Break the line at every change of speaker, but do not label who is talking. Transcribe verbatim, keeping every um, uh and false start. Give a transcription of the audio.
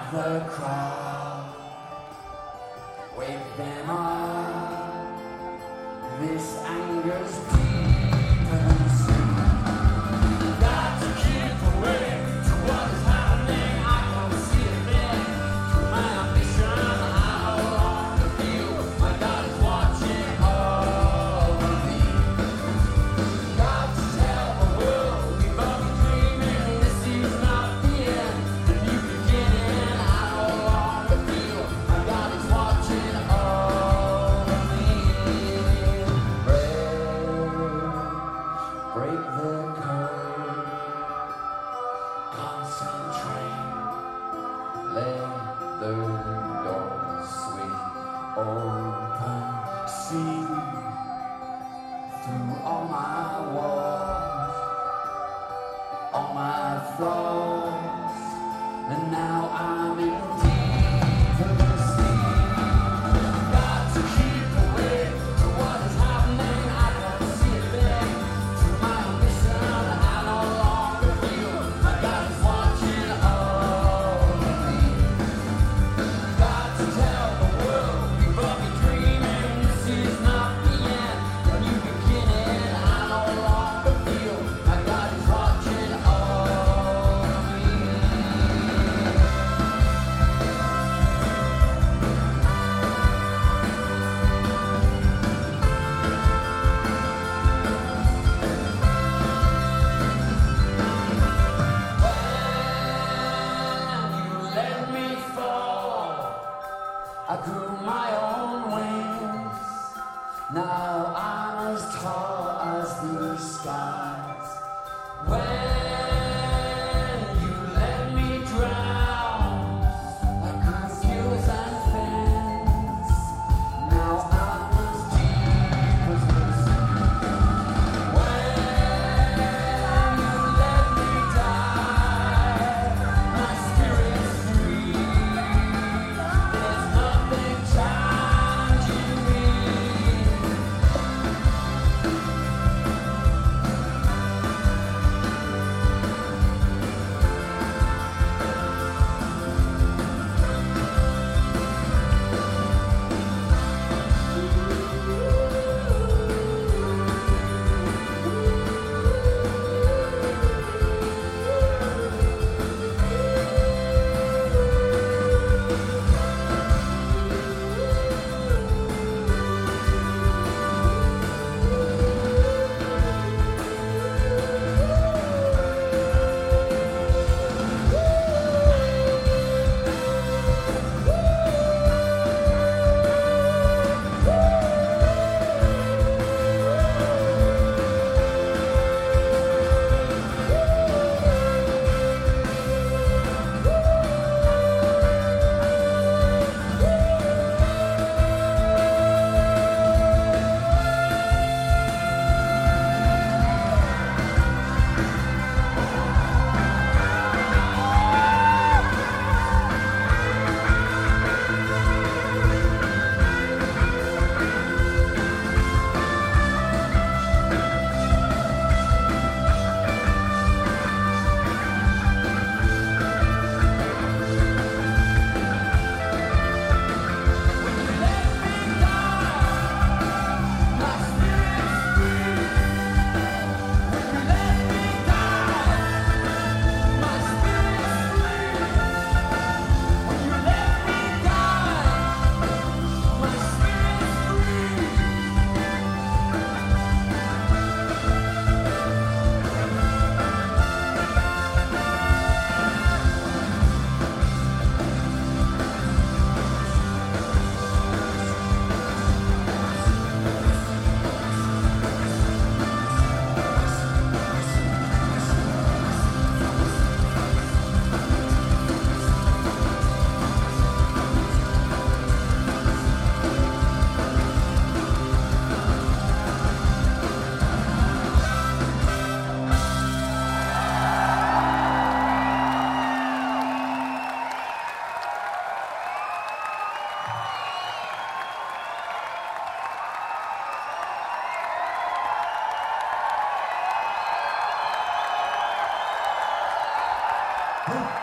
the crowd, wake them up. This anger's deep and sweet. Got to keep away to what is happening. I can't see a thing through my ambition. I no longer feel my God is watching over me. Got to tell the world we've all been dreaming. This is not the end, the new beginning. I no longer feel my God is watching over me. Break, break the code. Concentrate. Let the doors swing open. See through all my walls, all my flaws, and now I'm in deeper sleep. Got to keep away to what is happening. I can't see a thing through my ambition. I no longer feel my God is watching over me. Got to tell the world we've all been dreaming. This is not the end, the new beginning. I no longer feel my God is watching over me. When you let me fall, I grew my own wings. Now I'm as tall as the skies. When you let me drown, I confuse and fence. Now I'm as deep as the sea. When you let me die, my spirit's free. There's nothing challenging me.
Who